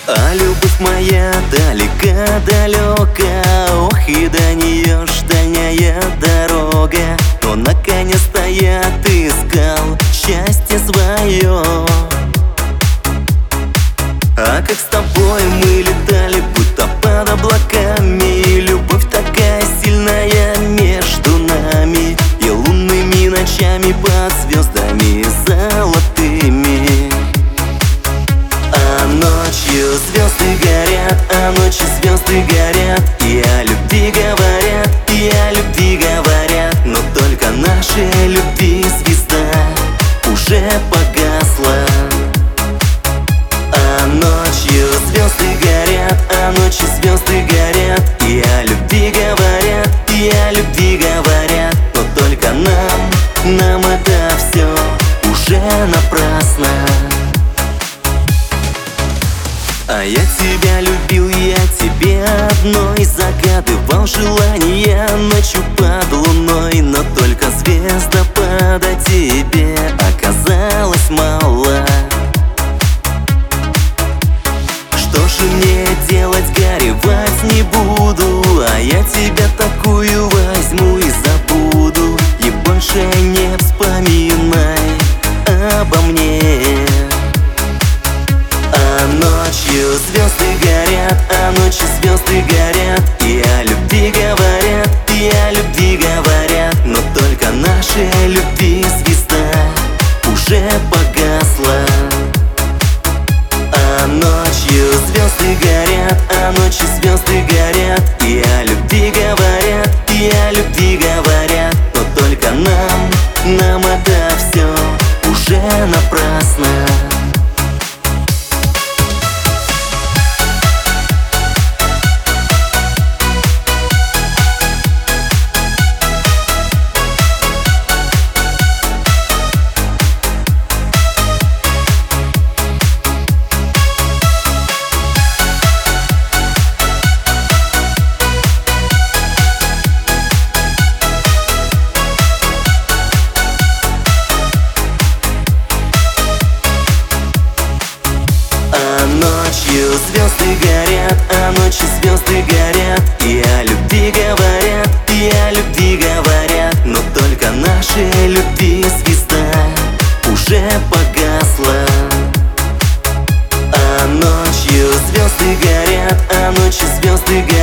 А любовь моя далека-далека, ох, и до нее ж дальняя дорога. Но наконец-то я отыскал счастье свое. А как с тобой мы летали, будто под облаками, и любовь такая сильная между нами, и лунными ночами под звездами золотыми. А ночью звезды горят, а ночью звезды горят, и о любви говорят, и о любви говорят. Но только нашей любви звезда уже погасла. А ночью звезды горят, а ночью звезды горят, и о любви говорят, и о любви говорят. Но только нам это все уже напрасно. А я тебя любил, я тебе одной загадывал желания ночью под луной. Но только звездопада тебе оказалось мало. Что же мне делать, горевать не буду, а я тебя такую возьму и забуду. И больше не вспоминай обо мне. А ночью звезды горят, а ночью звезды горят, и о любви говорят, и о любви говорят. Но только нашей любви звезда уже погасла. А ночью звезды горят, а ночью звезды горят, и о любви говорят, и о любви говорят. Но только нам это все уже напрасно. Ночью звезды горят, а ночью звезды горят, и о любви говорят, и о любви говорят. Но только нашей любви звезда уже погасла. А ночью звезды горят, а ночью звезды горят.